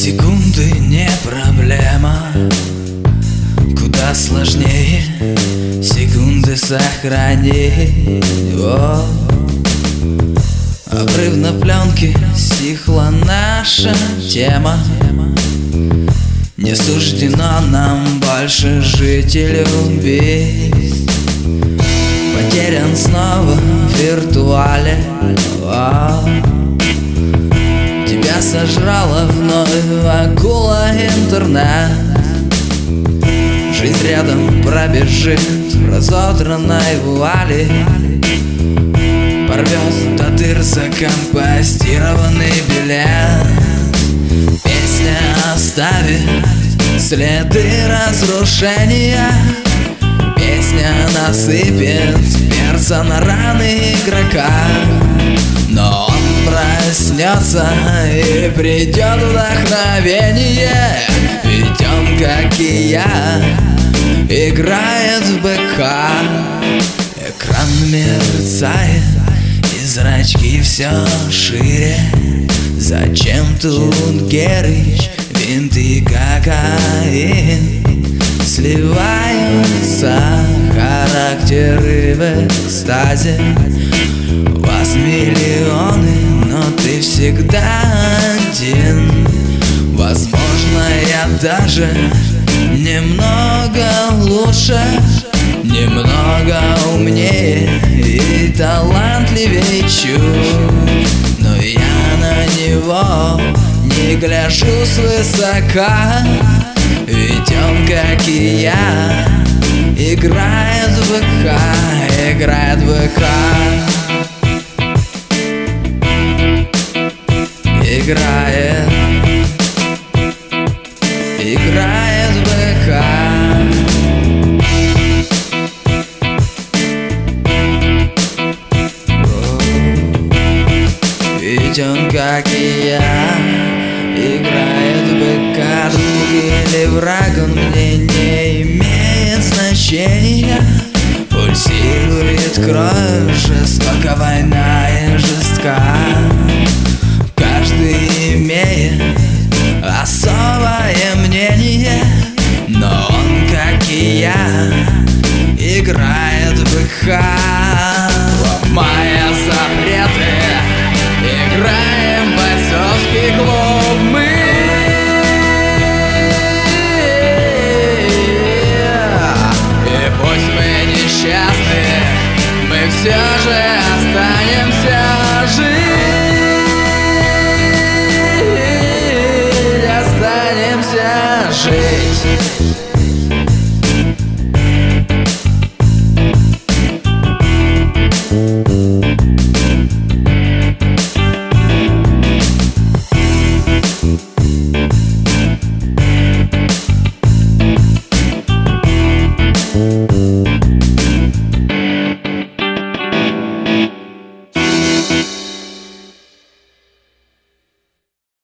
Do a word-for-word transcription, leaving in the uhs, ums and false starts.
Секунды не проблема, куда сложнее секунды сохранить. О, обрыв на пленке, стихла наша тема. Не суждено нам больше жить и любить. Потерян снова в виртуале. О, тебя сожрала вновь акула интернет. Жизнь рядом пробежит в разодранной вуали, порвет до дыр закомпостированный билет. Песня оставит следы разрушения. Песня насыпет перца на раны игрока. Но он проснется и придет вдохновение. Ведь он, как и я, играет в быка. Экран мерцает, и зрачки все шире. Зачем тут Герыч, винт и кокаин? Сливаются характеры в экстазе. Вас миллионы, но ты всегда один. Возможно, я даже немного лучше, немного умнее и талантливее чуть. Но я на него не гляжу свысока. Ведь он, как и я, играет в быка, играет в быка. Играет, играет в быка. Ведь он, как и я, играет в быка. Друг или враг, он мне не имеет значения. Пульсирует кровь, жестока война и жестка. Каждый имеет особое мнение, но он, как и я, играет в быка. Ломая запреты, играем бойцовский клуб мы. И пусть мы несчастны, мы все же останемся жить. Останемся жить.